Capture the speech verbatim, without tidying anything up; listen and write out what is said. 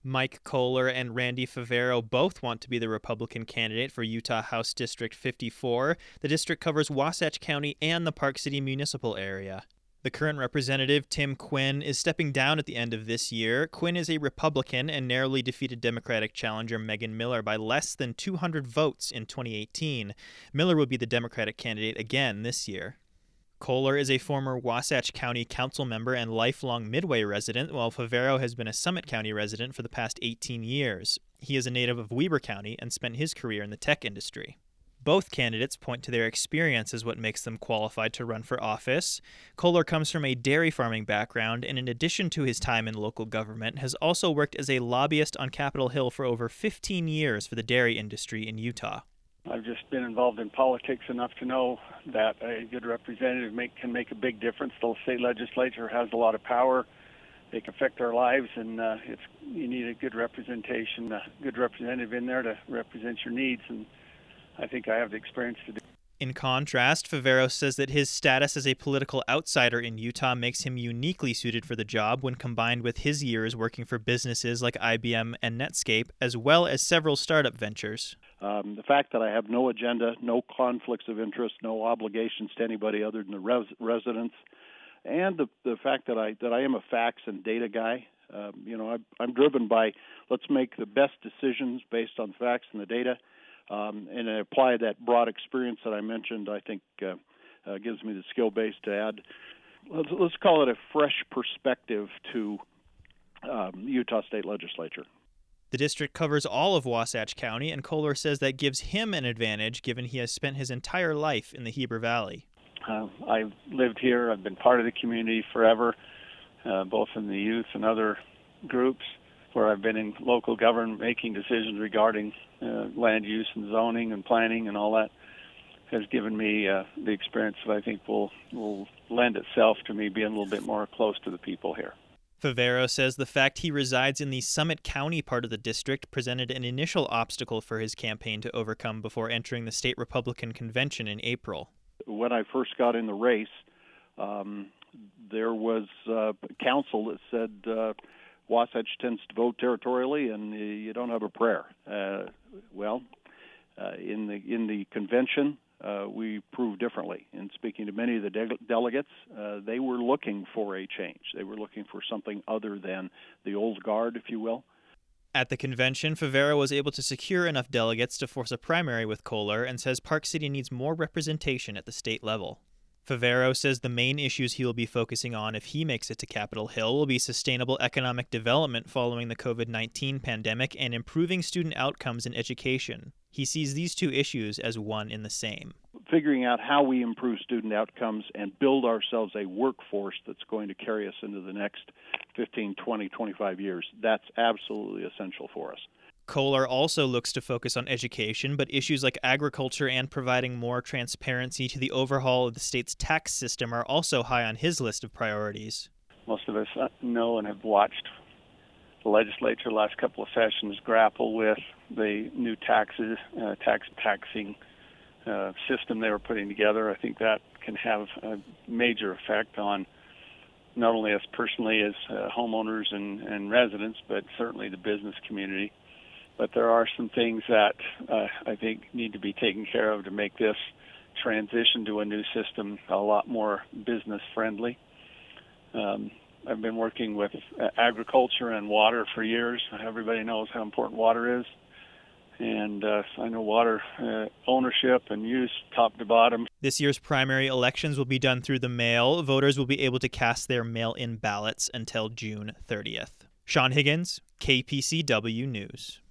Mike Kohler and Randy Favero both want to be the Republican candidate for Utah House District fifty-four. The district covers Wasatch County and the Park City municipal area. The current representative, Tim Quinn, is stepping down at the end of this year. Quinn is a Republican and narrowly defeated Democratic challenger Megan Miller by less than two hundred votes in twenty eighteen. Miller will be the Democratic candidate again this year. Kohler is a former Wasatch County council member and lifelong Midway resident, while Favero has been a Summit County resident for the past eighteen years. He is a native of Weber County and spent his career in the tech industry. Both candidates point to their experience as what makes them qualified to run for office. Kohler comes from a dairy farming background and, in addition to his time in local government, has also worked as a lobbyist on Capitol Hill for over fifteen years for the dairy industry in Utah. I've just been involved in politics enough to know that a good representative make, can make a big difference. The state legislature has a lot of power. They can affect our lives, and uh, it's you need a good representation, a good representative in there to represent your needs, and I think I have the experience to do. In contrast, Favero says that his status as a political outsider in Utah makes him uniquely suited for the job when combined with his years working for businesses like I B M and Netscape, as well as several startup ventures. Um, the fact that I have no agenda, no conflicts of interest, no obligations to anybody other than the res- residents, and the the fact that I that I am a facts and data guy. Um, you know, I, I'm driven by let's make the best decisions based on facts and the data. Um, and I apply that broad experience that I mentioned, I think uh, uh, gives me the skill base to add, let's, let's call it a fresh perspective to um, the Utah State Legislature. The district covers all of Wasatch County, and Kohler says that gives him an advantage given he has spent his entire life in the Heber Valley. Uh, I've lived here. I've been part of the community forever, uh, both in the youth and other groups, where I've been in local government making decisions regarding uh, land use and zoning and planning and all that has given me uh, the experience that I think will, will lend itself to me being a little bit more close to the people here. Favero says the fact he resides in the Summit County part of the district presented an initial obstacle for his campaign to overcome before entering the state Republican convention in April. When I first got in the race, um, there was uh, council that said uh, Wasatch tends to vote territorially, and uh, you don't have a prayer. Uh, well, uh, in the in the convention, uh, we proved differently. In speaking to many of the de- delegates, uh, they were looking for a change. They were looking for something other than the old guard, if you will. At the convention, Favero was able to secure enough delegates to force a primary with Kohler and says Park City needs more representation at the state level. Favero says the main issues he will be focusing on if he makes it to Capitol Hill will be sustainable economic development following the covid nineteen pandemic and improving student outcomes in education. He sees these two issues as one in the same. Figuring out how we improve student outcomes and build ourselves a workforce that's going to carry us into the next fifteen, twenty, twenty-five years, that's absolutely essential for us. Kohler also looks to focus on education, but issues like agriculture and providing more transparency to the overhaul of the state's tax system are also high on his list of priorities. Most of us know and have watched the legislature the last couple of sessions grapple with the new taxes, uh, tax taxing uh, system they were putting together. I think that can have a major effect on not only us personally as uh, homeowners and, and residents, but certainly the business community. But there are some things that uh, I think need to be taken care of to make this transition to a new system a lot more business-friendly. Um, I've been working with uh, agriculture and water for years. Everybody knows how important water is. And uh, I know water uh, ownership and use top to bottom. This year's primary elections will be done through the mail. Voters will be able to cast their mail-in ballots until June thirtieth. Sean Higgins, K P C W News.